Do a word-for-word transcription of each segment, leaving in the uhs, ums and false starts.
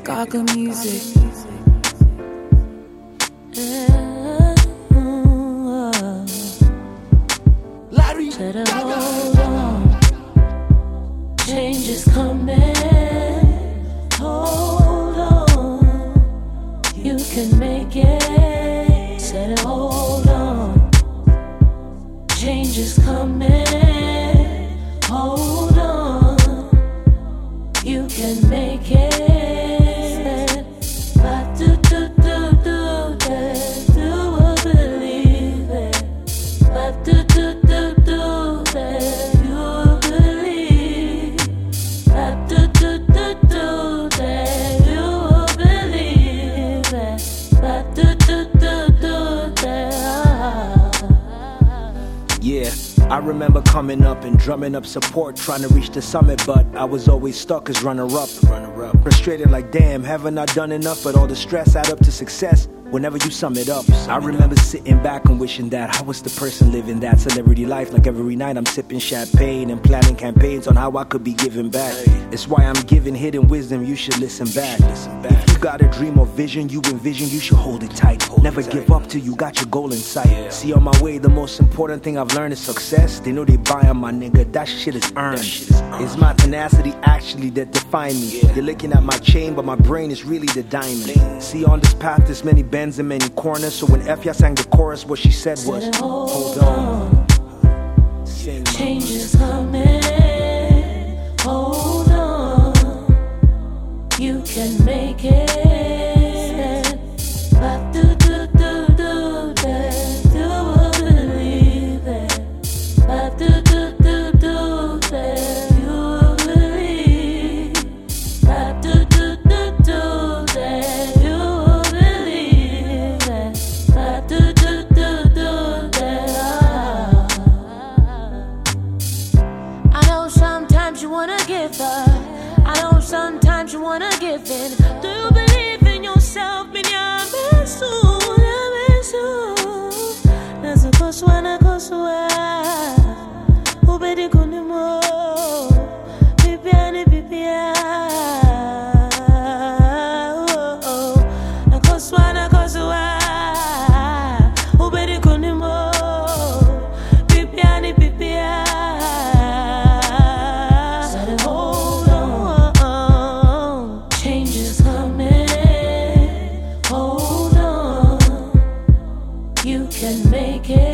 Gaga music. Larry, better hold on. Change is coming. Hold on. You can make it. Said hold on. Change is coming. Hold on. You can make it. But do do do do that. Do I believe it? But do do do do that. You believe. But do do do do that. You believe it. But do do do do that. yeah. I remember coming up and drumming up support, trying to reach the summit, but I was always stuck as runner-up. Runner-up. Frustrated like, damn, haven't I done enough? But all the stress add up to success whenever you sum it up. I remember sitting back and wishing that I was the person living that celebrity life. Like every night I'm sipping champagne and planning campaigns on how I could be giving back. It's why I'm giving hidden wisdom, you should listen back. If you got a dream or vision you envision, you should hold it tight. Never give up till you got your goal in sight. See, on my way, the most important thing I've learned is success. They know they buy on my nigga, that shit is earned. It's my tenacity actually that define me. You're looking at my chain, but my brain is really the diamond. See, on this path there's many bends and many corners. So when Efya sang the chorus, what she said was, hold on. Change is coming. Hold on. You can make it. But do do do do that. Do I believe it? But do do do do that. You believe. But do do do do that. You believe it. But do do do do that. I know sometimes you wanna give up. I know sometimes you wanna give in. Do you believe in yourself? There's a cost when I go so who bet it couldn't more. Pipi and pipi. A cost when I go so who bet it couldn't more. Pipi and pipi. Said hold on. Change is coming. Hold on. You can make it.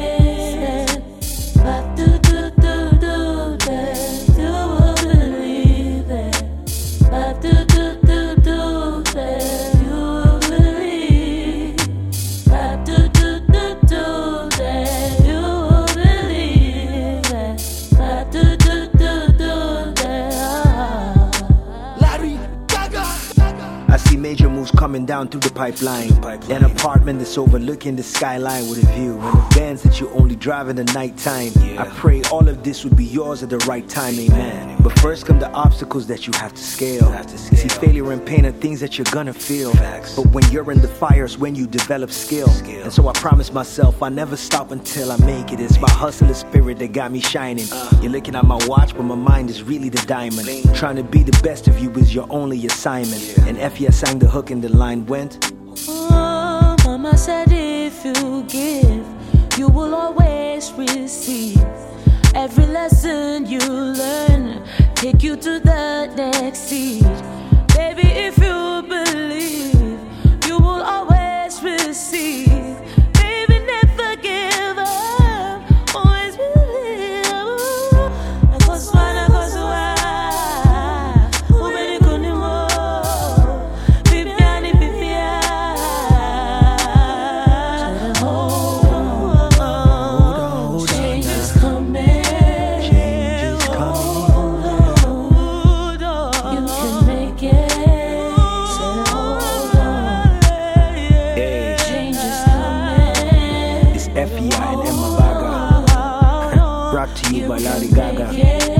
But do do do do that. Do I believe it? But do do do do that. You believe. But do do do do that. You believe it. But do do do do that. Larry, Gaga. I see major moves coming down through the pipeline. An apartment that's overlooking the skyline with a view, and the bands that you only drive in the nighttime. I pray all of this would be yours at the right time, amen. But first come the obstacles that you have to scale. See, failure and pain are things that you're gonna feel. But when you're in the fires, when you develop skill. And so I promise myself I never stop until I make it. It's my hustler spirit that got me shining. You're looking at my watch, but my mind is really the diamond. Trying to be the best of you is your only assignment. And Efya sang the hook and the line went, oh, Mama said if you give, you will always receive. Every lesson you learn, take you to the next seat. Baby, if you believe, you will always receive. Baby, never give up, always believe. I go swine, I go swine. Who made it go anymore? Baby, I need baby. Hold on, change is coming. change is coming. Hold on, you can make it. Say hold on, Hey, change is coming. it's Efya and Emma Baga. Brought to you by Larry Gaga.